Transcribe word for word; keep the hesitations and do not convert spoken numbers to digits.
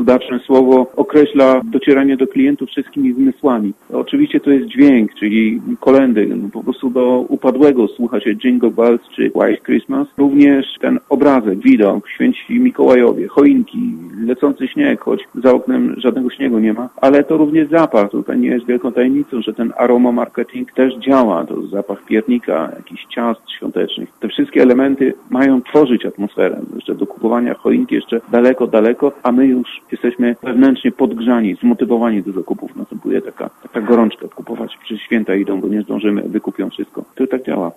ludaczne słowo określa docieranie do klientów wszystkimi zmysłami. Oczywiście to jest dźwięk, czyli kolendy, no po prostu do upadłego słucha się Jingle Bells czy White Christmas. Również ten obrazek, widok, święci Mikołajowie, choinki, lecący śnieg, choć za oknem żadnego śniegu nie ma, ale to również zapach. Tutaj nie jest wielką tajemnicą, że ten aromamarketing też działa. To zapach piernika, jakichś ciast świątecznych. Te wszystkie elementy mają tworzyć atmosferę. Jeszcze do kupowania choinki jeszcze daleko, daleko, a my już jesteśmy wewnętrznie podgrzani, zmotywowani do zakupów. Następuje taka, taka gorączka kupować. Przez święta idą, bo nie zdążymy, wykupią wszystko. To tak działa.